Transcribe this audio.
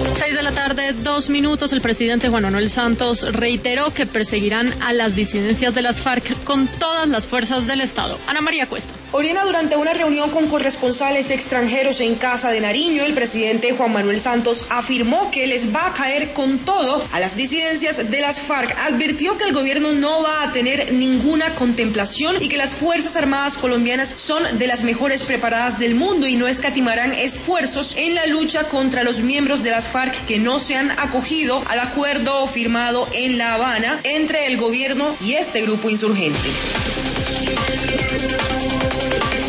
6:02 p.m. El presidente Juan Manuel Santos reiteró que perseguirán a las disidencias de las FARC con todas las fuerzas del Estado. Ana María Cuesta. Oriana, durante una reunión con corresponsales extranjeros en Casa de Nariño, el presidente Juan Manuel Santos afirmó que les va a caer con todo a las disidencias de las FARC. Advirtió que el gobierno no va a tener ninguna contemplación y que las Fuerzas Armadas colombianas son de las mejores preparadas del mundo y no escatimarán esfuerzos en la lucha contra los miembros de las FARC que no se han acogido al acuerdo firmado en La Habana entre el gobierno y este grupo insurgente.